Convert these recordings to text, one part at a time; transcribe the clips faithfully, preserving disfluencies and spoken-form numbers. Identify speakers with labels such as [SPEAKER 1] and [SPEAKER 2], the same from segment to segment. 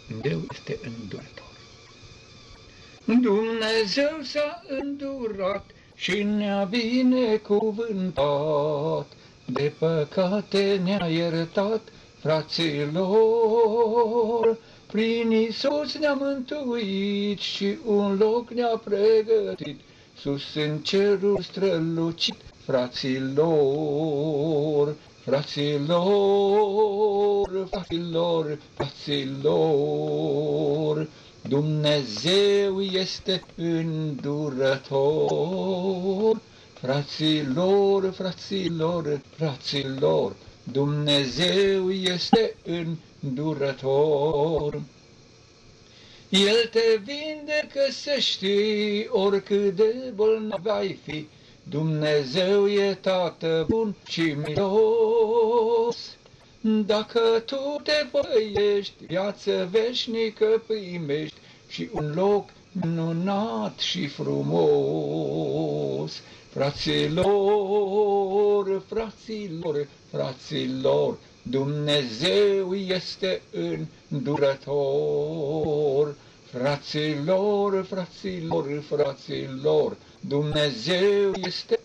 [SPEAKER 1] Dumnezeu este îndurător. Dumnezeu s-a îndurat și ne-a binecuvântat, de păcate ne-a iertat, fraților. Prin Iisus ne-a mântuit și un loc ne-a pregătit, sus în cerul strălucit, fraților, fraților, fraților, fraților. Dumnezeu este îndurător, fraților, fraților, fraților. Dumnezeu este îndurător. El te vindecă, să știi, oricât de bolnav ai fi. Dumnezeu e Tată bun și milos. Dacă tu te păiești, viață veșnică primești și un loc minunat și frumos. Fraților, fraților, fraților, Dumnezeu este îndurător. Fraților, fraților, fraților, Dumnezeu este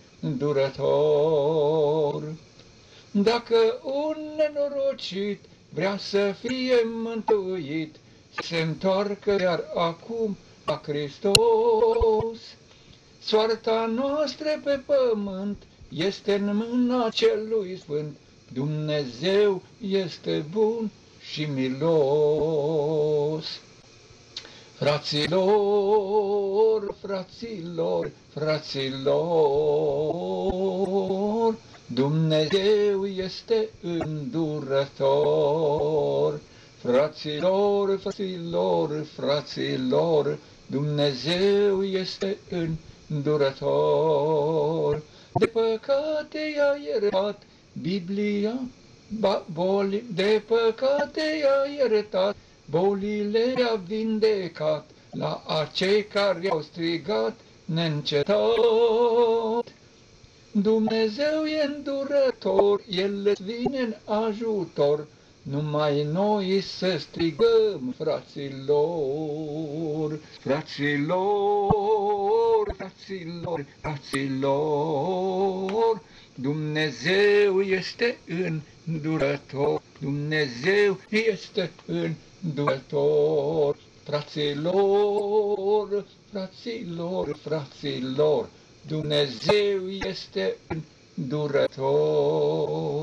[SPEAKER 1] îndurător. Dacă un nenorocit vrea să fie mântuit, se întoarcă iar acum la Hristos. Soarta noastră pe pământ este în mâna Celui Sfânt. Dumnezeu este bun și milos. Fraților, fraților, fraților, Dumnezeu este îndurător. Fraților, fraților, fraților, Dumnezeu este îndurător. De păcate i-a iertat, Biblia, boli, de păcate i-a iertat, bolile i-a vindecat, la acei care i-au strigat neîncetat. Dumnezeu e îndurător, El îți vine în ajutor, numai noi să strigăm, fraților, fraților, fraților, fraților. Dumnezeu este îndurător, Dumnezeu este îndurător. Fraților, fraților, fraților, Dumnezeu este îndurător.